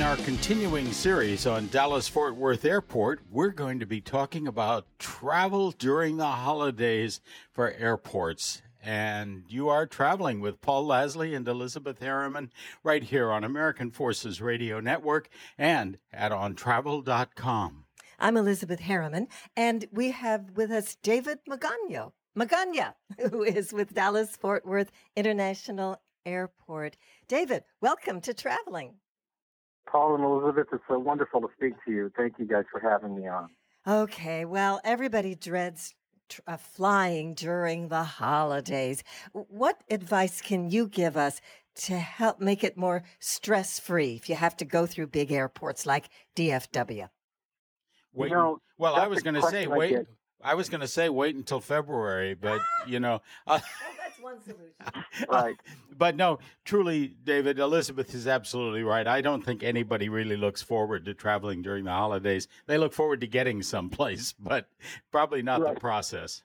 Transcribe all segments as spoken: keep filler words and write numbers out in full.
our continuing series on Dallas-Fort Worth Airport, we're going to be talking about travel during the holidays for airports. And you are traveling with Paul Lasley and Elizabeth Harriman right here on American Forces Radio Network and at on travel dot com. I'm Elizabeth Harriman, and we have with us David Magana, Magana, who is with Dallas-Fort Worth International Airport. David, welcome to Traveling. Paul and Elizabeth, it's so wonderful to speak to you. Thank you guys for having me on. Okay, well, everybody dreads tr- uh, flying during the holidays. What advice can you give us to help make it more stress-free if you have to go through big airports like D F W? Wait, you know, well, I was going to say, I wait. get. I was going to say wait until February, but, you know. Uh, Well, that's one solution. Right. But no, truly, David, Elizabeth is absolutely right. I don't think anybody really looks forward to traveling during the holidays. They look forward to getting someplace, but probably not Right. the process.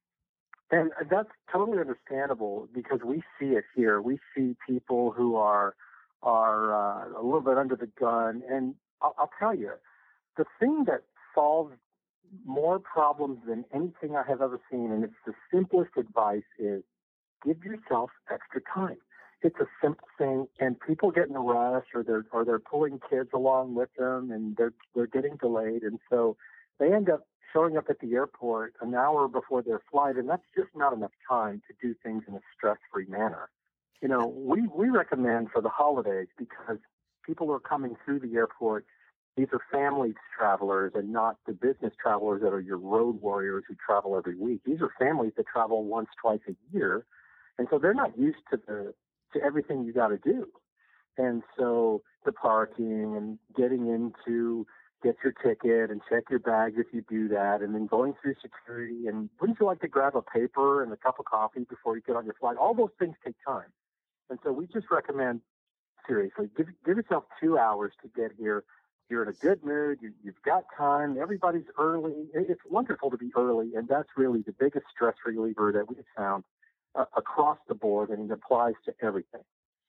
And that's totally understandable because we see it here. We see people who are are uh, a little bit under the gun. And I'll, I'll tell you, the thing that solves more problems than anything I have ever seen, and it's the simplest advice, is give yourself extra time. It's a simple thing, and people get in a rush, or they're or they're pulling kids along with them, and they're they're getting delayed, and so they end up showing up at the airport an hour before their flight, and that's just not enough time to do things in a stress-free manner. You know, we we recommend for the holidays because people are coming through the airport. These are family travelers and not the business travelers that are your road warriors who travel every week. These are families that travel once, twice a year. And so they're not used to the to everything you got to do. And so the parking and getting into get your ticket and check your bags if you do that, and then going through security. And wouldn't you like to grab a paper and a cup of coffee before you get on your flight? All those things take time. And so we just recommend, seriously, give, give yourself two hours to get here. You're in a good mood. You, you've got time. Everybody's early. It's wonderful to be early, and that's really the biggest stress reliever that we've found uh, across the board, and it applies to everything.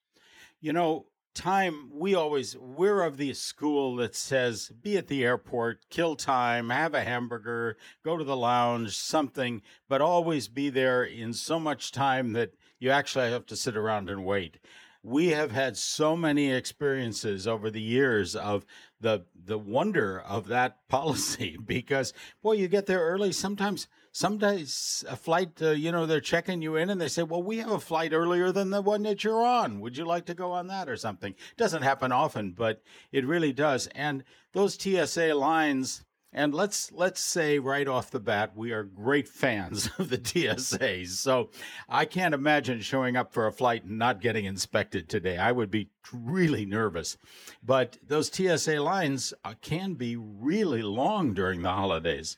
You know, time, we always, we're of the school that says, be at the airport, kill time, have a hamburger, go to the lounge, something, but always be there in so much time that you actually have to sit around and wait. We have had so many experiences over the years of the the wonder of that policy because, boy, you get there early. Sometimes, some days a flight, uh, you know, they're checking you in and they say, well, we have a flight earlier than the one that you're on. Would you like to go on that or something? Doesn't happen often, but it really does. And those T S A lines, and let's let's say right off the bat, we are great fans of the T S As. So I can't imagine showing up for a flight and not getting inspected today. I would be really nervous. But those T S A lines uh, can be really long during the holidays.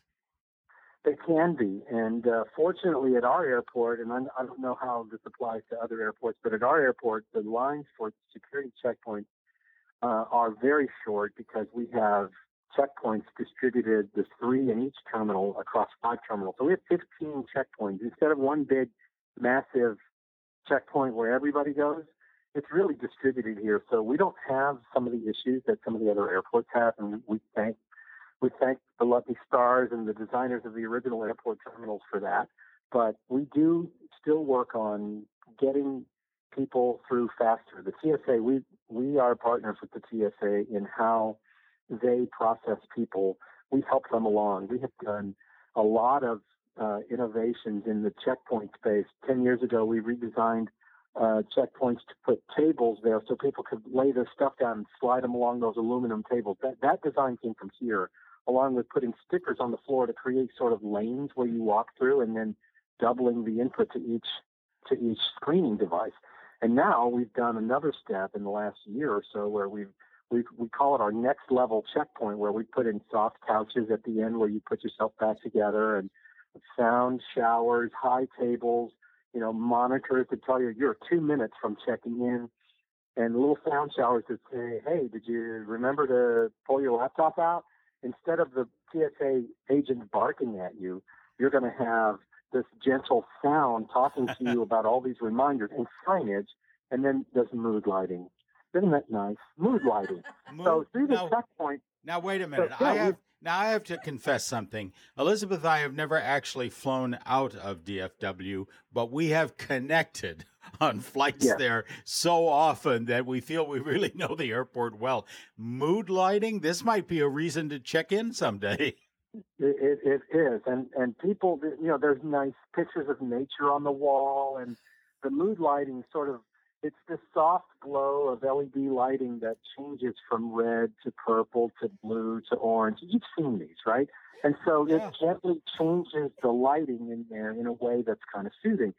They can be. And uh, fortunately at our airport, and I, I don't know how this applies to other airports, but at our airport, the lines for security checkpoints uh, are very short because we have checkpoints distributed, there's three in each terminal across five terminals. So we have fifteen checkpoints. Instead of one big, massive checkpoint where everybody goes, it's really distributed here. So we don't have some of the issues that some of the other airports have, and we thank we thank the lucky stars and the designers of the original airport terminals for that. But we do still work on getting people through faster. The T S A, we we are partners with the T S A in how they process people. We help them along. We have done a lot of uh, innovations in the checkpoint space. Ten years ago, we redesigned uh, checkpoints to put tables there so people could lay their stuff down and slide them along those aluminum tables. That, that design came from here, along with putting stickers on the floor to create sort of lanes where you walk through and then doubling the input to each to each screening device. And now we've done another step in the last year or so where we've We we call it our next level checkpoint, where we put in soft couches at the end where you put yourself back together, and sound showers, high tables, you know, monitors that tell you you're two minutes from checking in, and little sound showers that say, hey, did you remember to pull your laptop out? Instead of the T S A agent barking at you, you're going to have this gentle sound talking to you about all these reminders and signage, and then there's mood lighting. Isn't that nice? Mood lighting. Mood, so through the now, checkpoint. now wait a minute. So, yeah, I have now I have to confess something. Elizabeth and I have never actually flown out of D F W, but we have connected on flights yeah. there so often that we feel we really know the airport well. Mood lighting, this might be a reason to check in someday. It, it, it is, and and people, you know, there's nice pictures of nature on the wall, and the mood lighting sort of, it's this soft glow of L E D lighting that changes from red to purple to blue to orange. You've seen these, right? And so Yeah. it gently changes the lighting in there in a way that's kind of soothing.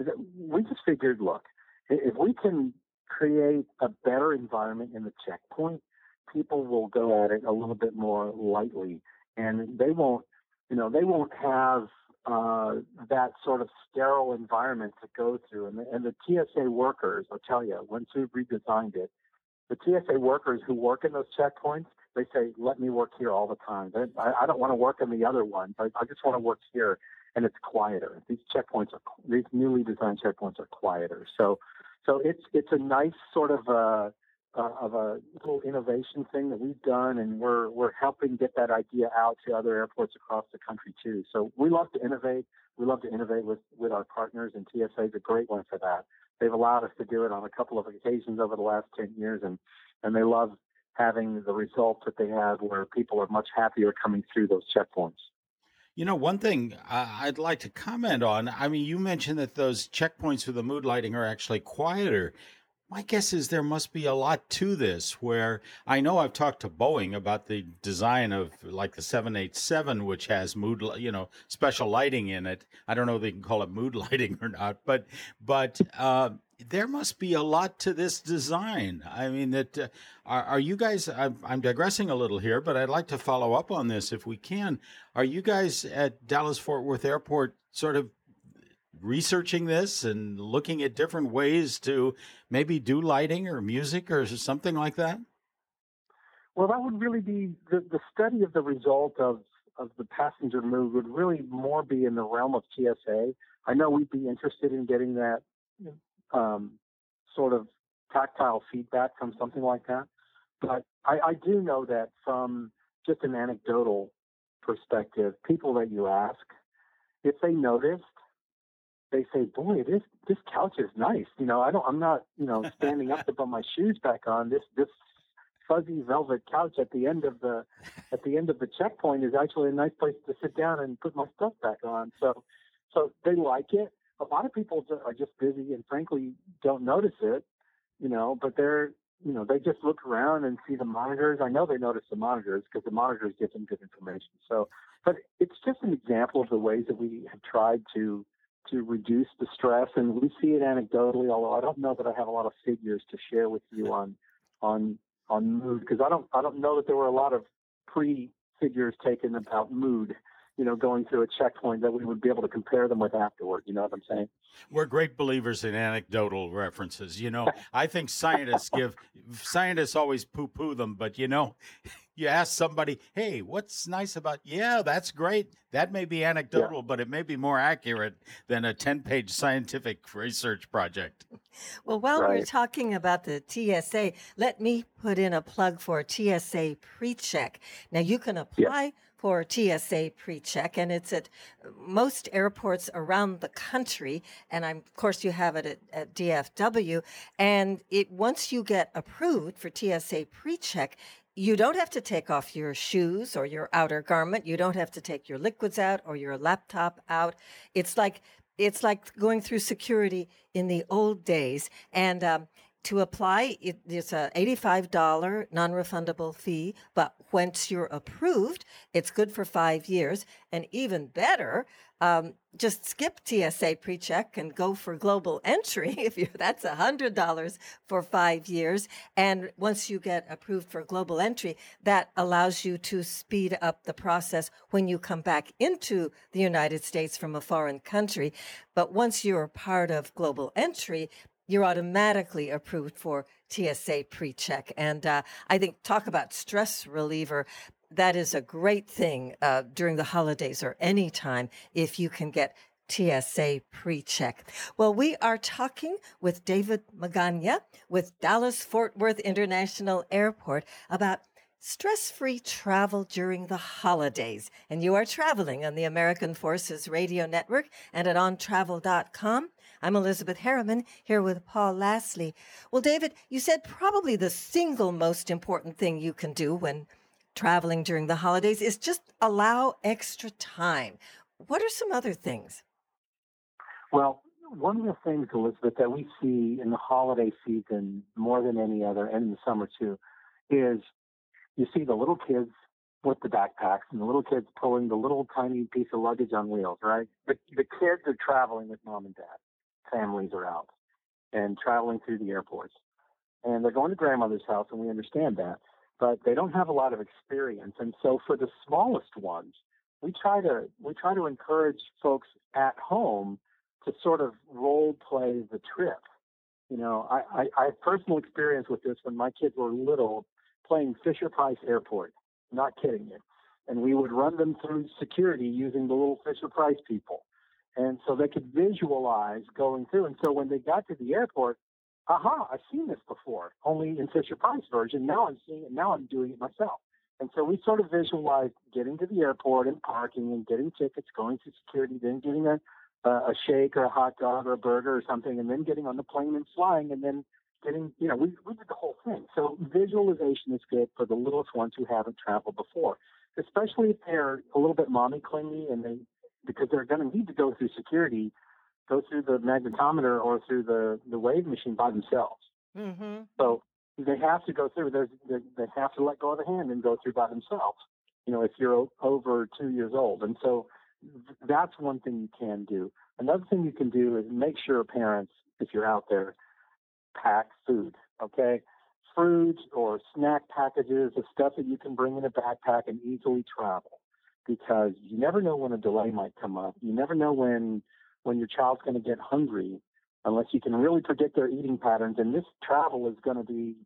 We just figured, look, if we can create a better environment in the checkpoint, people will go at it a little bit more lightly. And they won't, you know, they won't have uh, that sort of sterile environment to go through. And the, and the T S A workers, I'll tell you, once we've redesigned it, the T S A workers who work in those checkpoints, they say, let me work here all the time. They, I, I don't want to work in the other one, but I just want to work here. And it's quieter. These checkpoints are, these newly designed checkpoints are quieter. So, so it's it's a nice sort of a, uh, of a little innovation thing that we've done, and we're we're helping get that idea out to other airports across the country too. So we love to innovate. We love to innovate with, with our partners, and T S A is a great one for that. They've allowed us to do it on a couple of occasions over the last ten years, and, and they love having the results that they have where people are much happier coming through those checkpoints. You know, one thing uh, I'd like to comment on, I mean, you mentioned that those checkpoints with the mood lighting are actually quieter. My guess is there must be a lot to this, where I know I've talked to Boeing about the design of like the seven eighty-seven, which has mood, you know, special lighting in it. I don't know if they can call it mood lighting or not, but but uh, there must be a lot to this design. I mean, that uh, are, are you guys, I'm, I'm digressing a little here, but I'd like to follow up on this if we can. Are you guys at Dallas-Fort Worth Airport sort of researching this and looking at different ways to maybe do lighting or music or something like that? Well, that would really be the, the study of the result of, of the passenger mood would really more be in the realm of T S A. I know we'd be interested in getting that um, sort of tactile feedback from something like that. But I, I do know that from just an anecdotal perspective, people that you ask, if they noticed, they say, boy, this this couch is nice. You know, I don't, I'm not, you know, standing up to put my shoes back on. This this fuzzy velvet couch at the end of the at the end of the checkpoint is actually a nice place to sit down and put my stuff back on. So, so they like it. A lot of people are just busy and frankly don't notice it, you know. But they're, you know, they just look around and see the monitors. I know they notice the monitors because the monitors give them good information. So, but it's just an example of the ways that we have tried to. to reduce the stress, and we see it anecdotally, although I don't know that I have a lot of figures to share with you on on on mood, because I don't I don't know that there were a lot of pre-figures taken about mood, you know, going through a checkpoint that we would be able to compare them with afterward. You know what I'm saying? We're great believers in anecdotal references. You know, I think scientists give, scientists always poo-poo them, but you know, you ask somebody, hey, what's nice about, yeah, that's great. That may be anecdotal, yeah. but it may be more accurate than a ten-page scientific research project. Well, while right. we're talking about the T S A, let me put in a plug for T S A PreCheck. Now, you can apply yeah. for T S A PreCheck, and it's at most airports around the country, and I'm, of course you have it at, at D F W, and it once you get approved for T S A PreCheck, you don't have to take off your shoes or your outer garment. You don't have to take your liquids out or your laptop out. It's like it's like going through security in the old days. And um, to apply, it, it's a eighty-five dollars non-refundable fee. But once you're approved, it's good for five years. And even better, um, just skip T S A PreCheck and go for global entry. If you that's one hundred dollars for five years. And once you get approved for global entry, that allows you to speed up the process when you come back into the United States from a foreign country. But once you're part of global entry, you're automatically approved for T S A PreCheck. And uh, I think talk about stress reliever. That is a great thing uh, during the holidays or any time if you can get T S A PreCheck. Well, we are talking with David Magana with Dallas-Fort Worth International Airport about stress-free travel during the holidays. And you are traveling on the American Forces Radio Network and at on travel dot com. I'm Elizabeth Harriman here with Paul Lastly. Well, David, you said probably the single most important thing you can do when traveling during the holidays is just allow extra time. What are some other things? Well, one of the things, Elizabeth, that we see in the holiday season more than any other, and in the summer too, is you see the little kids with the backpacks and the little kids pulling the little tiny piece of luggage on wheels, right? The, the kids are traveling with mom and dad. Families are out and traveling through the airports. And they're going to grandmother's house, and we understand that. But they don't have a lot of experience. And so for the smallest ones, we try to we try to encourage folks at home to sort of role play the trip. You know, I, I, I have personal experience with this when my kids were little, playing Fisher-Price Airport. Not kidding you. And we would run them through security using the little Fisher-Price people. And so they could visualize going through. And so when they got to the airport, aha, I've seen this before, only in Fisher-Price version. Now I'm seeing it. Now I'm doing it myself. And so we sort of visualized getting to the airport and parking and getting tickets, going through security, then getting a Uh, a shake or a hot dog or a burger or something, and then getting on the plane and flying, and then getting, you know, we, we did the whole thing. So visualization is good for the littlest ones who haven't traveled before, especially if they're a little bit mommy clingy, and they, because they're going to need to go through security, go through the magnetometer or through the, the wave machine by themselves. Mm-hmm. So they have to go through, There's, they, they have to let go of the hand and go through by themselves, you know, if you're over two years old. And so that's one thing you can do. Another thing you can do is make sure parents, if you're out there, pack food, okay? Fruit or snack packages of stuff that you can bring in a backpack and easily travel, because you never know when a delay might come up. You never know when when your child's going to get hungry unless you can really predict their eating patterns. And this travel is going to be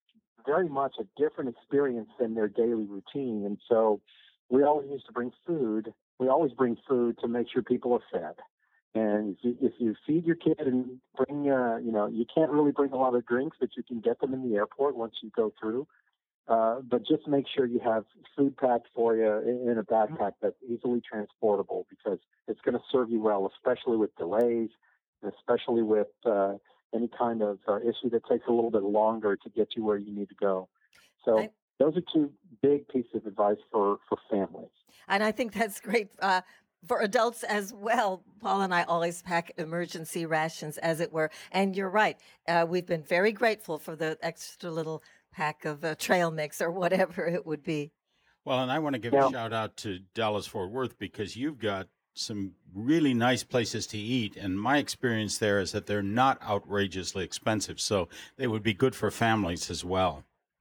very much a different experience than their daily routine. And so we always used to bring food. We always bring food to make sure people are fed. And if you, if you feed your kid and bring, uh, you know, you can't really bring a lot of drinks, but you can get them in the airport once you go through. Uh, but just make sure you have food packed for you in, in a backpack that's easily transportable, because it's going to serve you well, especially with delays, and especially with uh, any kind of uh, issue that takes a little bit longer to get you where you need to go. So I- those are two big pieces of advice for, for families. And I think that's great uh, for adults as well. Paul and I always pack emergency rations, as it were. And you're right. Uh, we've been very grateful for the extra little pack of uh, trail mix or whatever it would be. Well, and I want to give yeah. a shout out to Dallas-Fort Worth, because you've got some really nice places to eat. And my experience there is that they're not outrageously expensive. So they would be good for families as well.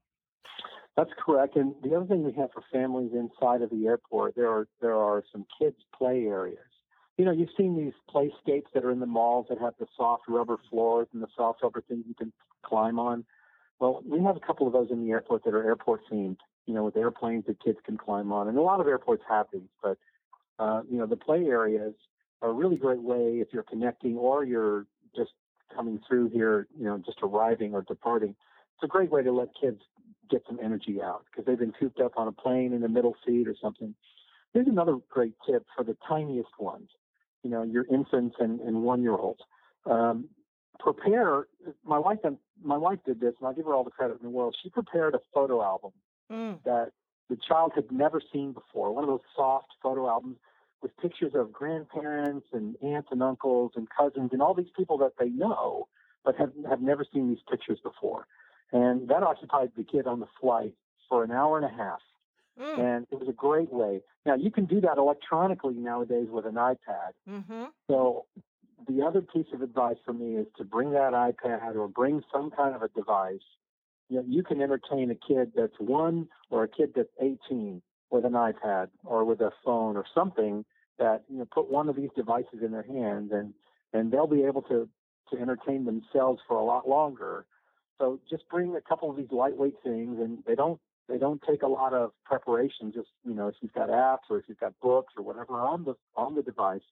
That's correct. And the other thing we have for families inside of the airport, there are there are some kids' play areas. You know, you've seen these playscapes that are in the malls that have the soft rubber floors and the soft rubber things you can climb on. Well, we have a couple of those in the airport that are airport themed, you know, with airplanes that kids can climb on. And a lot of airports have these, but, uh, you know, the play areas are a really great way if you're connecting or you're just coming through here, you know, just arriving or departing. It's a great way to let kids get some energy out because they've been cooped up on a plane in the middle seat or something. Here's another great tip for the tiniest ones, you know, your infants and, and one-year-olds. Um, prepare, my wife, my wife did this, and I'll give her all the credit in the world. She prepared a photo album mm. that the child had never seen before, one of those soft photo albums with pictures of grandparents and aunts and uncles and cousins and all these people that they know but have, have never seen these pictures before. And that occupied the kid on the flight for an hour and a half. Mm. And it was a great way. Now, you can do that electronically nowadays with an iPad. Mm-hmm. So the other piece of advice for me is to bring that iPad or bring some kind of a device. You know, you can entertain a kid that's one or a kid that's eighteen with an iPad or with a phone or something that, you know, put one of these devices in their hands, and, and they'll be able to, to entertain themselves for a lot longer. So just bring a couple of these lightweight things, and they don't they don't take a lot of preparation. Just, you know, if you've got apps or if you've got books or whatever on the on the device,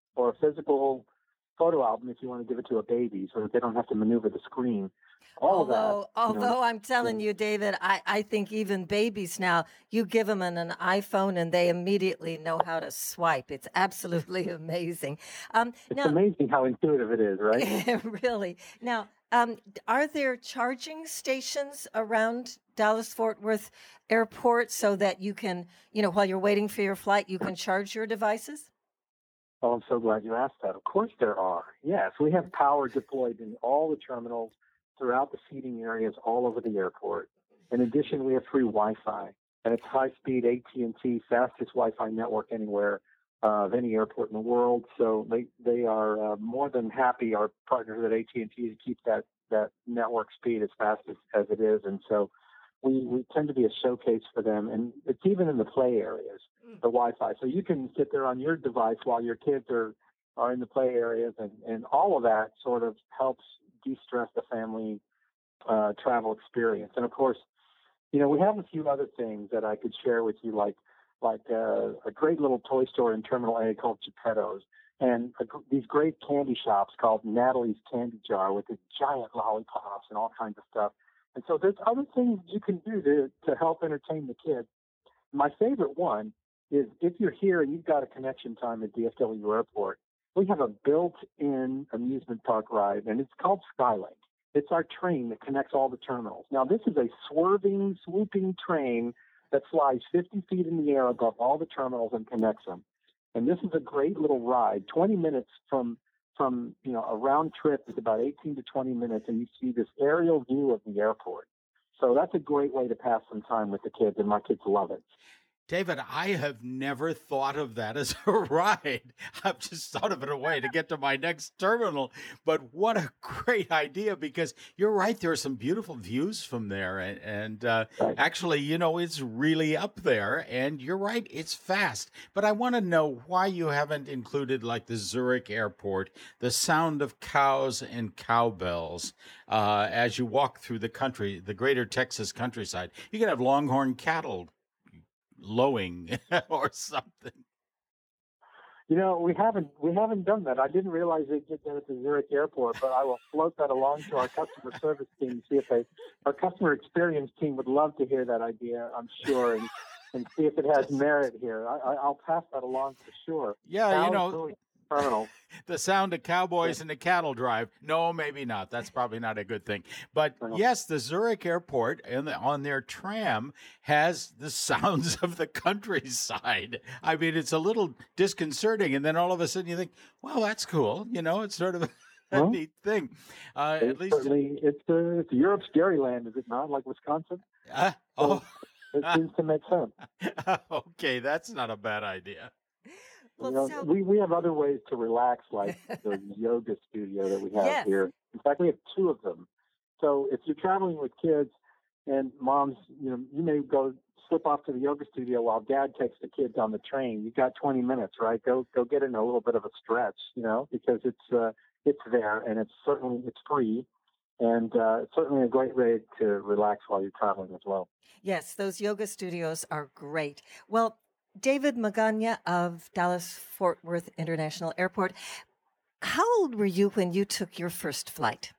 or a physical photo album if you want to give it to a baby so that they don't have to maneuver the screen. All although, of that. although You know, I'm telling yeah. you, David, I, I think even babies now, you give them an, an iPhone and they immediately know how to swipe. It's absolutely amazing. Um, It's now, amazing how intuitive it is, right? really. Now, um, are there charging stations around Dallas Fort Worth Airport so that you can, you know, while you're waiting for your flight, you can charge your devices? Oh, I'm so glad you asked that. Of course there are. Yes, we have power deployed in all the terminals throughout the seating areas all over the airport. In addition, we have free Wi-Fi, and it's high-speed A T and T, fastest Wi-Fi network anywhere uh, of any airport in the world. So they they are uh, more than happy, our partners at A T and T, to keep that that network speed as fast as, as it is. And so we we tend to be a showcase for them, and it's even in the play areas, the Wi-Fi. So you can sit there on your device while your kids are are in the play areas, and and all of that sort of helps de-stress the family uh, travel experience. And of course, you know, we have a few other things that I could share with you, like like uh, a great little toy store in Terminal A called Geppetto's, and a, these great candy shops called Natalie's Candy Jar with the giant lollipops and all kinds of stuff. And so there's other things you can do to, to help entertain the kids. My favorite one is if you're here and you've got a connection time at D F W Airport, we have a built-in amusement park ride, and it's called Skylink. It's our train that connects all the terminals. Now, this is a swerving, swooping train that flies fifty feet in the air above all the terminals and connects them. And this is a great little ride, twenty minutes from from, you know, a round trip is about eighteen to twenty minutes, and you see this aerial view of the airport. So that's a great way to pass some time with the kids, and my kids love it. David, I have never thought of that as a ride. I've just thought of it a way to get to my next terminal. But what a great idea, because you're right. There are some beautiful views from there. And, and uh, Right. actually, you know, it's really up there. And you're right, it's fast. But I want to know why you haven't included, like the Zurich Airport, the sound of cows and cowbells uh, as you walk through the country, the greater Texas countryside. You can have longhorn cattle lowing or something. You know, we haven't we haven't done that. I didn't realize they did that at the Zurich Airport, but I will float that along to our customer service team, see if they, our customer experience team would love to hear that idea, I'm sure, and, and see if it has merit here. I, I, I'll pass that along for sure. Yeah, you Cows know, really terminal. the sound of cowboys and the cattle drive. No, maybe not. That's probably not a good thing. But Well, yes, the Zurich Airport and the, on their tram has the sounds of the countryside. I mean, it's a little disconcerting, and then all of a sudden you think, "Well, that's cool." You know, it's sort of a, a Well, neat thing. Uh, at it's least, certainly it's uh, it's Europe's Dairyland, is it not? Like Wisconsin. uh, So oh, it seems to make sense. okay, that's not a bad idea. Well, You know, so we, we have other ways to relax, like the yoga studio that we have yes, here. In fact, we have two of them. So if you're traveling with kids and moms, you know, you may go slip off to the yoga studio while dad takes the kids on the train. You've got twenty minutes, right? Go go get in a little bit of a stretch, you know, because it's uh, it's there, and it's certainly it's free, and uh, it's certainly a great way to relax while you're traveling as well. yes, those yoga studios are great. Well, David Magana of Dallas Fort Worth International Airport, how old were you when you took your first flight?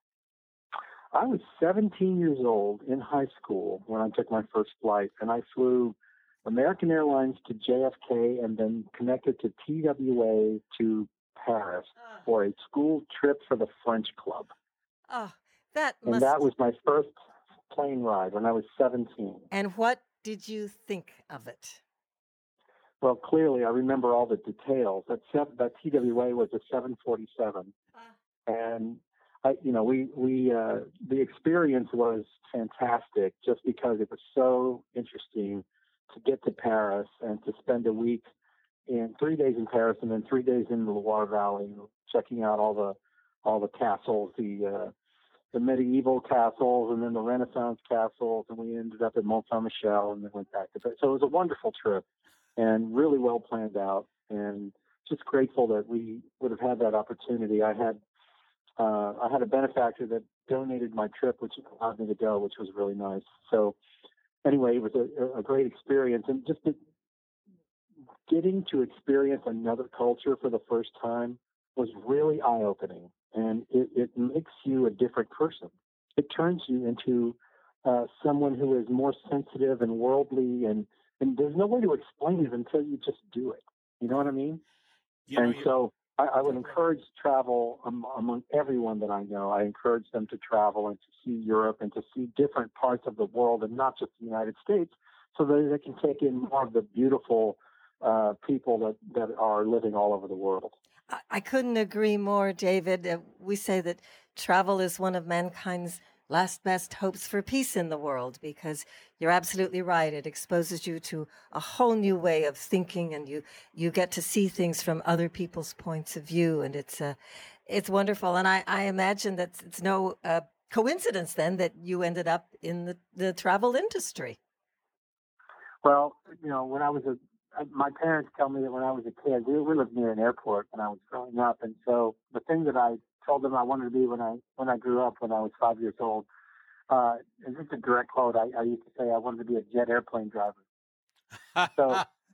I was seventeen years old in high school when I took my first flight, and I flew American Airlines to J F K and then connected to T W A to Paris for a school trip for the French Club. Oh, that And that must. was my first plane ride when I was seventeen. And what did you think of it? Well, clearly, I remember all the details. That, sev- that T W A was a seven forty-seven. And I, you know, we we uh, the experience was fantastic just because it was so interesting to get to Paris and to spend a week in three days in Paris and then three days in the Loire Valley, checking out all the all the castles, the uh, the medieval castles, and then the Renaissance castles, and we ended up at Mont Saint Michel and then went back to Paris. So it was a wonderful trip and really well planned out, and just grateful that we would have had that opportunity. I had uh, I had a benefactor that donated my trip, which allowed me to go, which was really nice. So anyway, it was a, a great experience, and just to getting to experience another culture for the first time was really eye-opening, and it, it makes you a different person. It turns you into uh, someone who is more sensitive and worldly, and, and there's no way to explain it until you just do it. You know what I mean? You know, and you- so I, I would encourage travel um, among everyone that I know. I encourage them to travel and to see Europe and to see different parts of the world and not just the United States, so that they can take in more of the beautiful uh, people that, that are living all over the world. I, I couldn't agree more, David. Uh, we say that travel is one of mankind's last best hopes for peace in the world, because you're absolutely right. It exposes you to a whole new way of thinking, and you, you get to see things from other people's points of view, and it's uh, it's wonderful. And I, I imagine that it's no uh, coincidence then that you ended up in the, the travel industry. Well, you know, when I was a, my parents tell me that when I was a kid, we, we lived near an airport when I was growing up, and so the thing that I told them I wanted to be when I when I grew up when I was five years old, uh, is just a direct quote. I, I used to say I wanted to be a jet airplane driver. So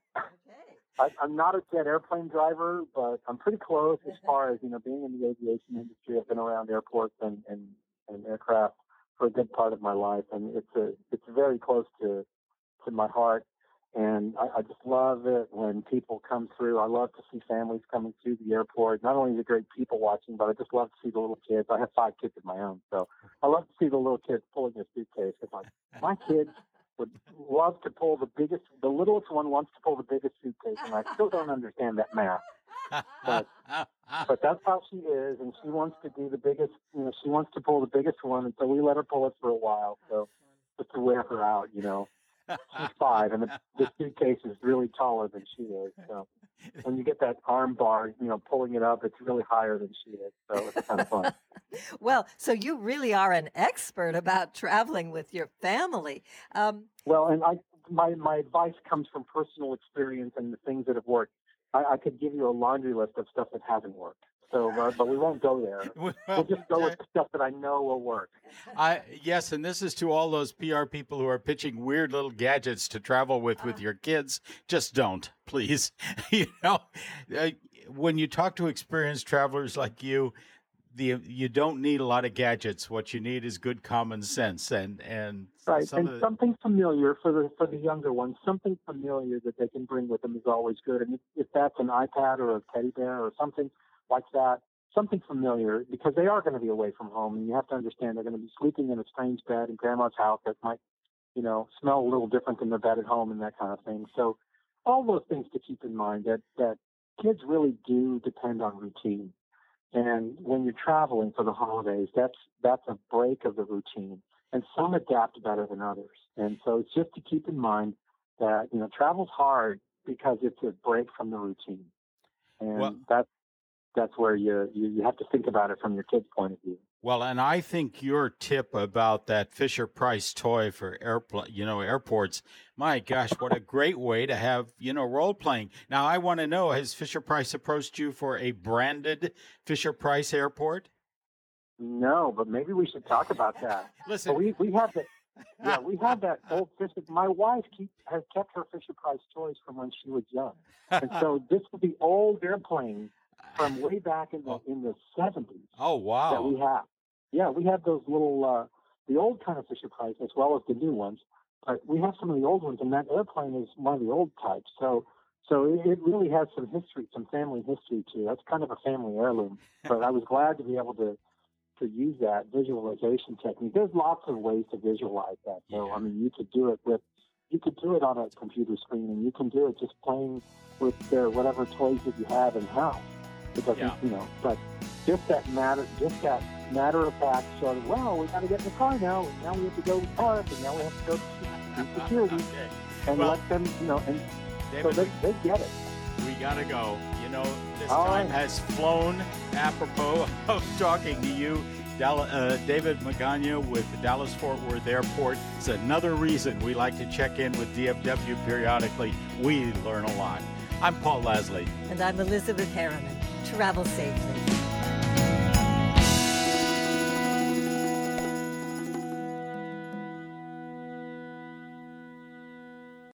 Okay. I, I'm not a jet airplane driver, but I'm pretty close as far as, you know, being in the aviation industry. I've been around airports and, and, and aircraft for a good part of my life, and it's a it's very close to to my heart. And I, I just love it when people come through. I love to see families coming through the airport. Not only is it great people watching, but I just love to see the little kids. I have five kids of my own, so I love to see the little kids pulling their suitcase. It's like, my kids would love to pull the biggest, the littlest one wants to pull the biggest suitcase, and I still don't understand that math. But, but that's how she is, and she wants to do the biggest, you know, she wants to pull the biggest one, and so we let her pull it for a while, so just to wear her out, you know. She's five, and the, the suitcase is really taller than she is. So when you get that arm bar, you know, pulling it up, it's really higher than she is. So it's kind of fun. Well, so you really are an expert about traveling with your family. Um, Well, and I, my my advice comes from personal experience and the things that have worked. I, I could give you a laundry list of stuff that hasn't worked. So, uh, but we won't go there. Well, We'll just go with okay. the stuff that I know will work. I yes, and this is to all those P R people who are pitching weird little gadgets to travel with with your kids. Just don't, please. You know, uh, when you talk to experienced travelers like you, the you don't need a lot of gadgets. What you need is good common sense and and Right, some and of the, something familiar for the for the younger ones, something familiar that they can bring with them is always good. And if, if that's an iPad or a teddy bear or something like that, something familiar, because they are going to be away from home, and you have to understand they're going to be sleeping in a strange bed in grandma's house that might, you know, smell a little different than their bed at home and that kind of thing. So all those things to keep in mind, that, that kids really do depend on routine. And when you're traveling for the holidays, that's that's a break of the routine. And some adapt better than others. And so it's just to keep in mind that, you know, travel's hard because it's a break from the routine. And Well- that's that's where you, you you have to think about it from your kid's point of view. well, and I think your tip about that Fisher Price toy for airpl- you know, airports, my gosh, what a great way to have, you know, role playing. Now, I want to know, has Fisher Price approached you for a branded Fisher Price airport? No, but maybe we should talk about that. Listen, But we we have the yeah we have that old Fisher. My wife keep, has kept her Fisher Price toys from when she was young, and so this is the old airplane from way back in the in the seventies. oh, wow. That we have. Yeah, we have those little, uh, the old kind of Fisher Price as well as the new ones. But we have some of the old ones, and that airplane is one of the old types. So, so it, it really has some history, some family history too. That's kind of a family heirloom. But I was glad to be able to to use that visualization technique. There's lots of ways to visualize that. So, Yeah. I mean, you could do it with, you could do it on a computer screen, and you can do it just playing with their whatever toys that you have in house. It doesn't, Yeah. you know, but just that matter, just that matter of fact sort of, well, we got to get in the car now, and now we have to go to the park, and now we have to go to security, Okay. and Well, let them, you know, and David, so they, they get it. we got to go. You know, this All time right. has flown apropos of talking to you. Dal- uh, David Magana with the Dallas-Fort Worth Airport. It's another reason we like to check in with D F W periodically. We learn a lot. I'm Paul Lasley. and I'm Elizabeth Harriman. Travel safely.